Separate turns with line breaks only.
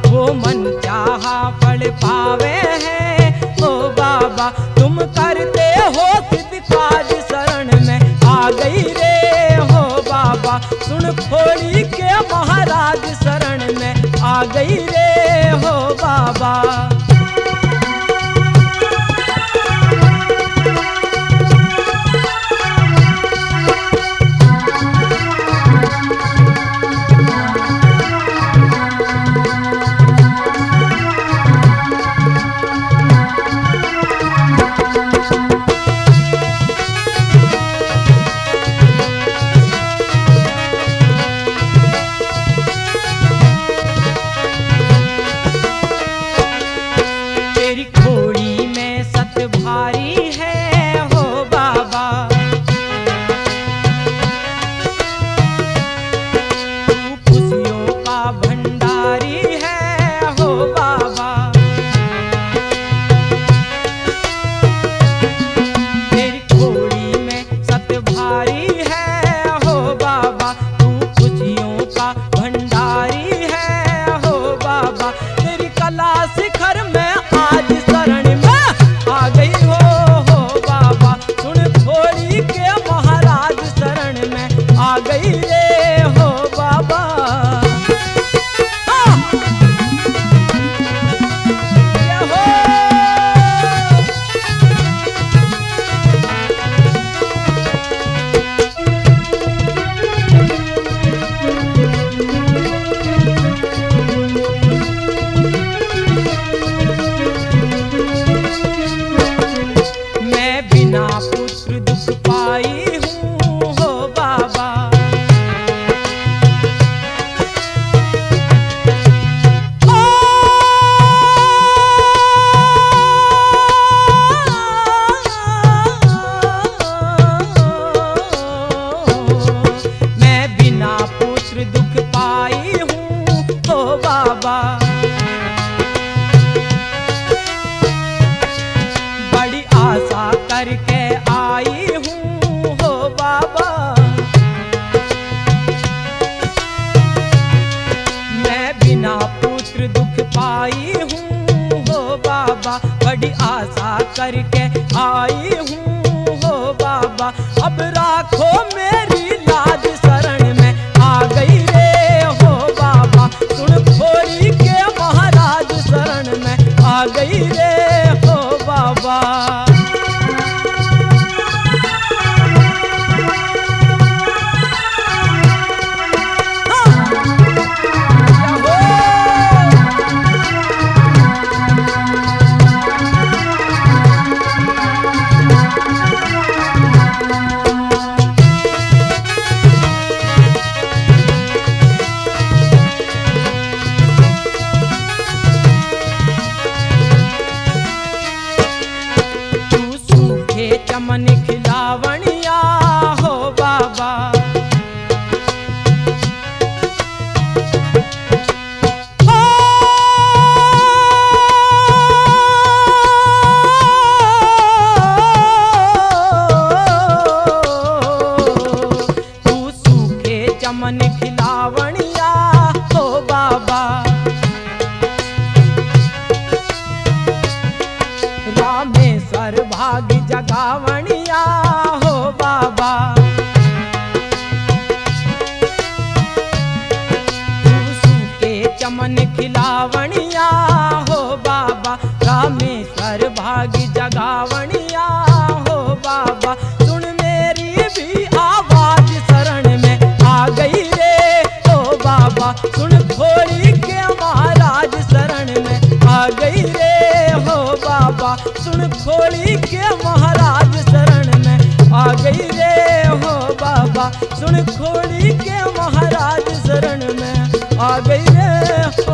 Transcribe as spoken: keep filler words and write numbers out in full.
वो मन चाहा फल पावे हैं। ओ बाबा तुम करते हो सिद्ध काज, शरण में आ गई रे हो बाबा। सुन खोली के महाराज, शरण में आ गई रे हो बाबा। तेरी खोड़ी में सत भारी है हो बाबा। तू खुशियों का भंडारी है हो बाबा। तेरी खोड़ी में सत भारी है हो बाबा। तू खुशियों का भंडारी है हो बाबा। तेरी कला शिखर में आज शरण में आ गई हो हो बाबा। सुन खोली के महाराज, शरण में आ गई रे हो बाबा। हाँ! ये हो! मैं बिना पुत्र दुख पाई हूँ हो बाबा। ओ! मैं बिना पुत्र दुख पाई हूँ हो बाबा। बड़ी आशा करके आई हूँ हो बाबा। मैं बिना पुत्र दुख पाई हूँ हो बाबा। बड़ी आशा करके आई हूँ हो बाबा। अब राखो मेरी लाज, शरण में आ गई रे हो बाबा। सुन खोली के महाराज, शरण में आ गई रे हो बाबा। तू सूखे चमन खिलावनिया हो बाबा। हो! तू सूखे चमन खिलावनिया हो बाबा। रामेश्वर भाग जगावनिया हो बाबा। तू सूखे चमन खिलावनिया हो बाबा। रामेश्वर भाग जगावनिया हो बाबा। सुन मेरी भी आवाज, शरण में आ गई रे हो बाबा। सुन खोली के महाराज, शरण में आ गई रे हो बाबा। सुन खोली के महाराज, शरण में आ गई रे हो बाबा। सुन खोली के महाराज, शरण में आ गई रे।